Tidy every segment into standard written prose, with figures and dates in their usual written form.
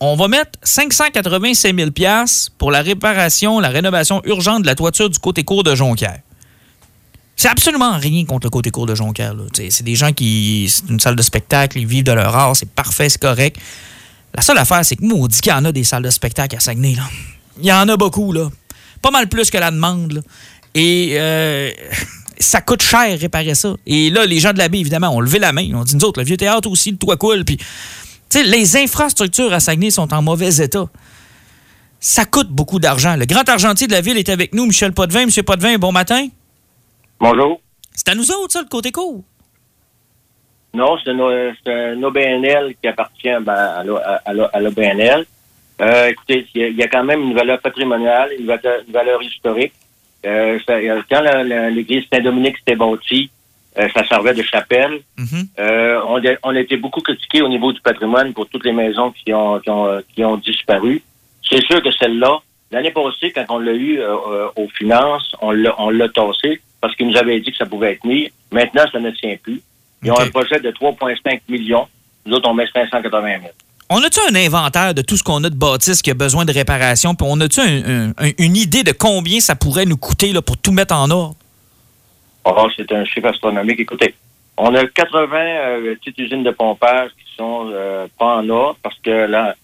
on va mettre 585 000 $ pour la réparation, la rénovation urgente de la toiture du côté court de Jonquière. C'est absolument rien contre le côté court de Jonquière. Là. C'est des gens qui... C'est une salle de spectacle, ils vivent de leur art, c'est parfait, c'est correct. La seule affaire, c'est que moi, on dit qu'il y en a des salles de spectacle à Saguenay. Là. Il y en a beaucoup, là. Pas mal plus que la demande, là. Et ça coûte cher réparer ça. Et là, les gens de la baie, évidemment, ont levé la main. Ils ont dit, nous autres, le vieux théâtre aussi, le toit coule. Puis, les infrastructures à Saguenay sont en mauvais état. Ça coûte beaucoup d'argent. Le grand argentier de la ville est avec nous, Michel Potvin. Monsieur Potvin, bon matin. Bonjour. C'est à nous autres, ça, le côté court? Non, c'est un OBNL qui appartient à l'OBNL. Écoutez, il y a quand même une valeur patrimoniale, une valeur historique. Quand l'église Saint-Dominique s'était bâtie, ça servait de chapelle. Mm-hmm. On a été beaucoup critiqués au niveau du patrimoine pour toutes les maisons qui ont disparu. C'est sûr que celle-là, l'année passée, quand on l'a eu aux finances, on l'a tassé parce qu'ils nous avaient dit que ça pouvait être mis. Maintenant, ça ne tient plus. Ils ont un projet de 3,5 millions. Nous autres, on met 580 000. On a-tu un inventaire de tout ce qu'on a de bâtisse qui a besoin de réparation? Puis on a-tu une idée de combien ça pourrait nous coûter là, pour tout mettre en ordre? Oh, c'est un chiffre astronomique. Écoutez, on a 80 petites usines de pompage qui sont pas en ordre parce que là,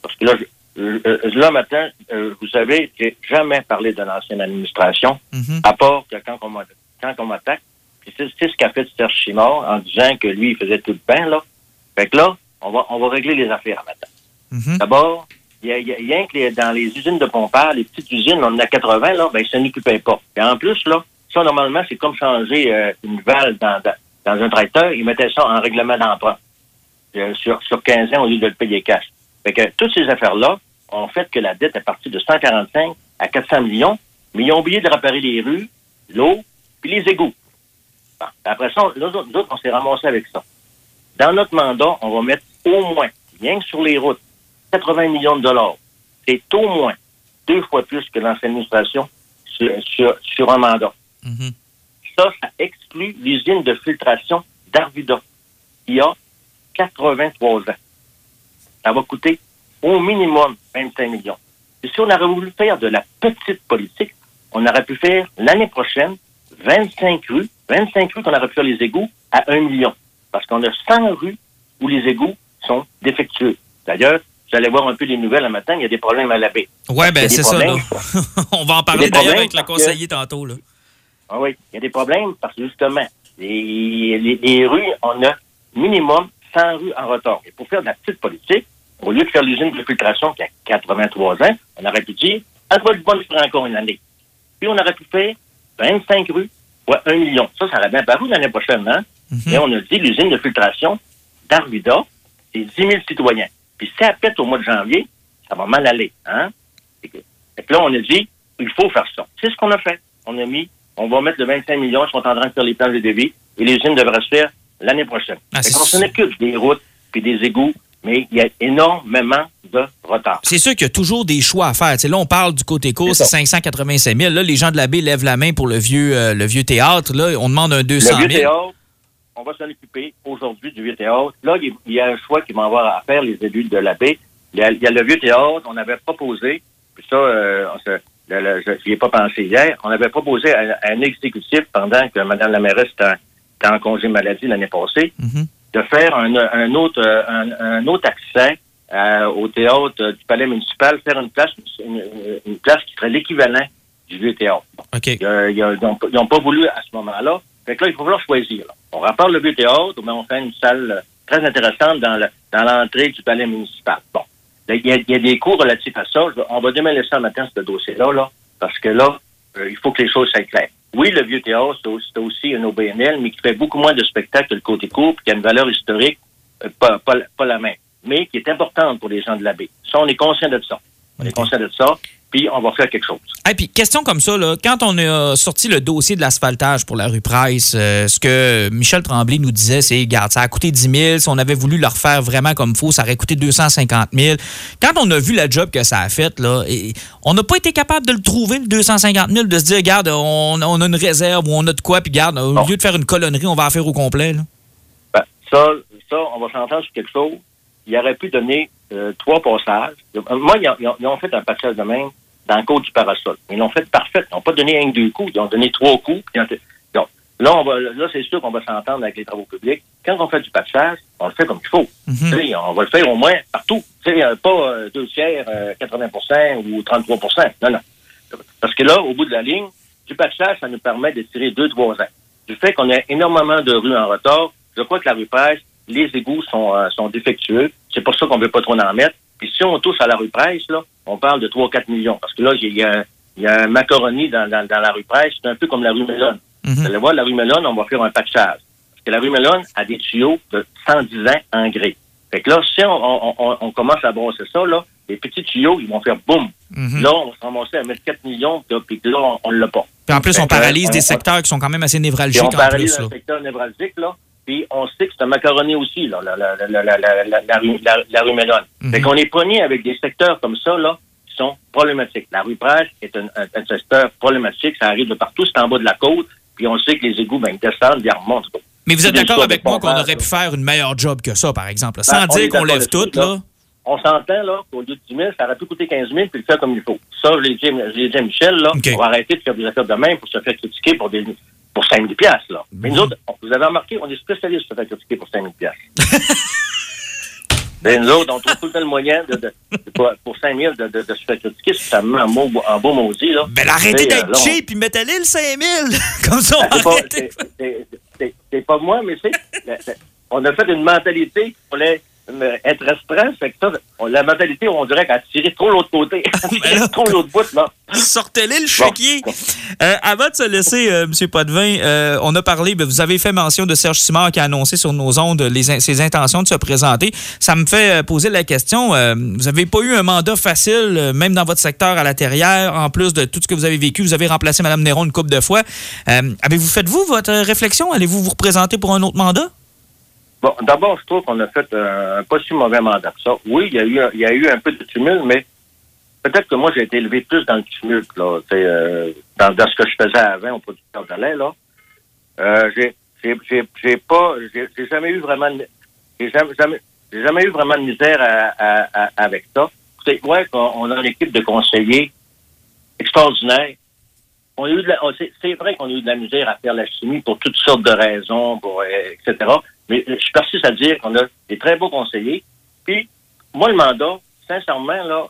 matin, vous savez, j'ai jamais parlé de l'ancienne administration, à part que quand on m'attaque. C'est ce qu'a fait Serge Simard en disant que lui, il faisait tout le pain, là. Fait que là, on va régler les affaires maintenant. Mm-hmm. D'abord, il y a rien que dans les usines de pompage, les petites usines, on en a 80, là, ben, ils s'en occupaient pas. Et en plus, là, ça, normalement, c'est comme changer une valve dans un tracteur. Ils mettaient ça en règlement d'emprunt sur 15 ans au lieu de le payer cash. Fait que toutes ces affaires-là ont fait que la dette est partie de 145 à 400 millions, mais ils ont oublié de réparer les rues, l'eau, puis les égouts. Bon. Après ça, nous autres, on s'est ramassé avec ça. Dans notre mandat, on va mettre au moins, rien que sur les routes, 80 millions de dollars. C'est au moins 2 fois plus que l'ancienne administration sur un mandat. Mm-hmm. Ça exclut l'usine de filtration d'Arvida, qui a 83 ans. Ça va coûter au minimum 25 millions. Et si on aurait voulu faire de la petite politique, on aurait pu faire l'année prochaine 25 rues qu'on aurait pu faire les égouts à 1 million. Parce qu'on a 100 rues où les égouts sont défectueux. D'ailleurs, vous allez voir un peu les nouvelles le matin, il y a des problèmes à la baie. Oui, bien, c'est ça. Là. On va en parler d'ailleurs avec le conseiller tantôt. Là. Ah oui, il y a des problèmes parce que justement, les rues, on a minimum 100 rues en retard. Et pour faire de la petite politique, au lieu de faire l'usine de filtration qui a 83 ans, on aurait pu dire, elle va être bonne pour encore une année. Puis on aurait pu faire 25 rues, ouais, 1 million. Ça aurait bien paru l'année prochaine, hein? Mm-hmm. Et on a dit, l'usine de filtration d'Arvida, c'est 10 000 citoyens. Puis si elle pète au mois de janvier, ça va mal aller, hein? Et puis là, on a dit, il faut faire ça. C'est ce qu'on a fait. On va mettre le 25 millions, ils sont en train de faire les plans de devis, et l'usine devrait se faire l'année prochaine. On s'en occupe des routes, puis des égouts, mais il y a énormément de retard. C'est sûr qu'il y a toujours des choix à faire. T'sais, là, on parle du côté court, c'est 585 000. Là, les gens de la baie lèvent la main pour le vieux théâtre. Là, on demande un 200 000. Le vieux théâtre, on va s'en occuper aujourd'hui du vieux théâtre. Là, il y a un choix qui va avoir à faire les élus de la baie. Il y a le vieux théâtre, on avait proposé, puis ça, j'y ai pas pensé hier, on avait proposé à un exécutif pendant que Mme la mairesse était en congé maladie l'année passée, de faire un autre accès au théâtre du palais municipal, faire une place qui serait l'équivalent du vieux théâtre. Okay. Ils n'ont pas voulu à ce moment-là. Fait que là, il faut falloir choisir. Là. On rapporte le vieux théâtre, mais on fait une salle très intéressante dans l'entrée du palais municipal. Bon. Il y a des cours relatifs à ça. On va démêler ça le matin, ce dossier-là, là, parce que là, il faut que les choses soient claires. Oui, le vieux théâtre, c'est aussi un OBNL, mais qui fait beaucoup moins de spectacles que le côté court, puis qui a une valeur historique pas la même, mais qui est importante pour les gens de la baie. Ça, on est conscient de ça. Puis on va faire quelque chose. Et puis, question comme ça, là, quand on a sorti le dossier de l'asphaltage pour la rue Price, ce que Michel Tremblay nous disait, c'est, regarde, ça a coûté 10 000. Si on avait voulu le refaire vraiment comme il faut, ça aurait coûté 250 000. Quand on a vu la job que ça a faite, là, on n'a pas été capable de le trouver, le 250 000, de se dire, regarde, on a une réserve ou on a de quoi, puis regarde, au lieu de faire une colonnerie, on va en faire au complet. Là. Ben, ça, on va s'entendre sur quelque chose. il aurait pu donner 3 passages. Moi, ils ont fait un passage de même dans le côte du parasol. Ils l'ont fait parfait. Ils n'ont pas donné un que 2 coups. Ils ont donné 3 coups. Donc, là, c'est sûr qu'on va s'entendre avec les travaux publics. Quand on fait du patchage, on le fait comme il faut. Mm-hmm. On va le faire au moins partout. Pas 2 tiers, 80% ou 33%. Non. Parce que là, au bout de la ligne, du patchage, ça nous permet de tirer 2-3 ans. Du fait qu'on a énormément de rues en retard, je crois que la rue Presse, les égouts sont défectueux. C'est pour ça qu'on ne veut pas trop en mettre. Puis si on touche à la rue Presse, là, on parle de 3-4 millions. Parce que là, il y a un macaroni dans la rue Presse. C'est un peu comme la rue Melone. Vous allez voir, la rue Melone, on va faire un patchage. Parce que la rue Melone a des tuyaux de 110 ans en grès. Fait que là, si on commence à brosser ça, là, les petits tuyaux, ils vont faire boum. Mm-hmm. Là, on va se ramasser à mettre 4 millions, puis là, on l'a pas. Puis en plus, on paralyse des secteurs qui sont quand même assez névralgiques. On paralyse un secteur névralgique, là. Puis on sait que c'est un macaroni aussi, là, la rue Melone. Mm-hmm. Fait qu'on est pogné avec des secteurs comme ça, là, qui sont problématiques. La rue Presse est un secteur problématique. Ça arrive de partout, c'est en bas de la côte. Puis on sait que les égouts, ils descendent, ils remontent. Mais vous êtes d'accord avec moi qu'on aurait pu faire une meilleure job que ça, par exemple? Sans dire qu'on lève tout, là. On s'entend, là, qu'au lieu de 10 000, ça aurait pu coûter 15 000 puis le faire comme il faut. Ça, je l'ai dit à Michel, là, okay. On va arrêter de faire des affaires de même pour se faire critiquer pour 5 000 $, là. Mais nous autres, vous avez remarqué, on est spécialistes pour se faire critiquer pour 5 000 $. Ben, nous autres, on trouve tout le temps le moyen pour 5 000 de se faire critiquer. Ça me met en beau maudit, là. Ben, arrêtez d'être cheap puis mettez-le le 5 000. Comme ça, on va arrêter. C'est pas moi, mais on a fait une mentalité pour être restreint, fait que ça, la mentalité, on dirait qu'elle a tiré trop l'autre côté. Trop l'autre bout, là. Sortez-les le chéquier. Bon. Avant de se laisser, M. Potvin, on a parlé, vous avez fait mention de Serge Simard qui a annoncé sur nos ondes ses intentions de se présenter. Ça me fait poser la question, vous n'avez pas eu un mandat facile, même dans votre secteur à la Terrière, en plus de tout ce que vous avez vécu. Vous avez remplacé Mme Néron une couple de fois. Faites-vous votre réflexion? Allez-vous vous représenter pour un autre mandat? Bon, d'abord, je trouve qu'on a fait un pas si mauvais mandat que ça. Oui, il y a eu un peu de tumulte, mais peut-être que moi, j'ai été élevé plus dans le tumulte, là, dans ce que je faisais avant au producteur de lait, là. J'ai jamais eu vraiment de misère avec ça. C'est vrai qu'on a une équipe de conseillers extraordinaire. C'est vrai qu'on a eu de la misère à faire la chimie pour toutes sortes de raisons, etc. Mais je suis persiste à dire qu'on a des très beaux conseillers. Puis, moi, le mandat, sincèrement, là,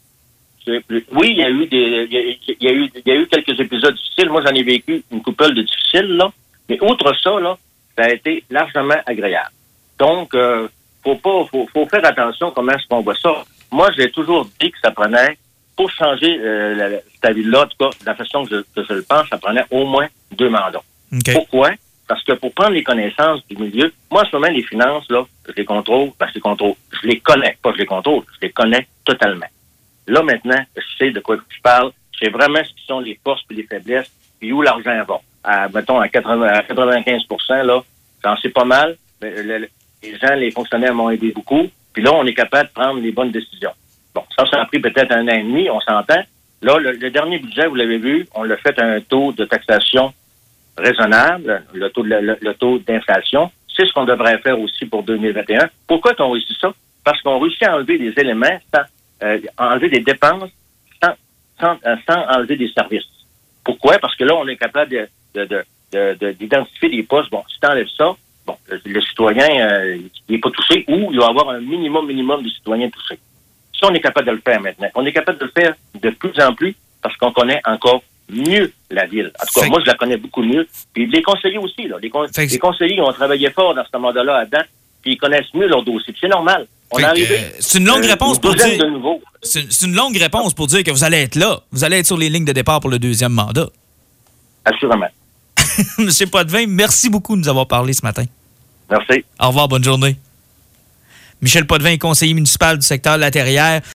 oui, il y a eu quelques épisodes difficiles. Moi, j'en ai vécu une couple de difficiles, là. Mais outre ça, là, ça a été largement agréable. Donc, faut faire attention comment est-ce qu'on voit ça. Moi, j'ai toujours dit que ça prenait, pour changer cette avis-là, en tout cas, de la façon que je le pense, ça prenait au moins 2 mandats. Okay. Pourquoi? Parce que pour prendre les connaissances du milieu, moi, en ce moment, les finances, là, je les contrôle, je les connais, pas je les contrôle, je les connais totalement. Là, maintenant, je sais de quoi je parle, je sais vraiment ce qui sont les forces et les faiblesses, puis où l'argent va. Mettons, à 95%, là, j'en sais pas mal, mais les gens, les fonctionnaires m'ont aidé beaucoup, puis là, on est capable de prendre les bonnes décisions. Bon, ça a pris peut-être 1 an et demi, on s'entend. Là, le dernier budget, vous l'avez vu, on l'a fait à un taux de taxation raisonnable, le taux d'inflation. C'est ce qu'on devrait faire aussi pour 2021. Pourquoi qu'on réussit ça? Parce qu'on réussit à enlever des éléments, enlever des dépenses sans enlever des services. Pourquoi? Parce que là, on est capable d'identifier des postes. Bon, si tu enlèves ça, bon, le citoyen, il n'est pas touché ou il va y avoir un minimum de citoyens touchés. Ça, on est capable de le faire maintenant. On est capable de le faire de plus en plus parce qu'on connaît encore mieux la ville. En tout cas, moi, je la connais beaucoup mieux. Puis les conseillers aussi, là. Les conseillers ont travaillé fort dans ce mandat-là à date, puis ils connaissent mieux leur dossier. Puis c'est normal. C'est une longue réponse pour dire. C'est une longue réponse pour dire que vous allez être là. Vous allez être sur les lignes de départ pour le 2e mandat. Assurément. Monsieur Potvin, merci beaucoup de nous avoir parlé ce matin. Merci. Au revoir, bonne journée. Michel Potvin est conseiller municipal du secteur de la Terrière.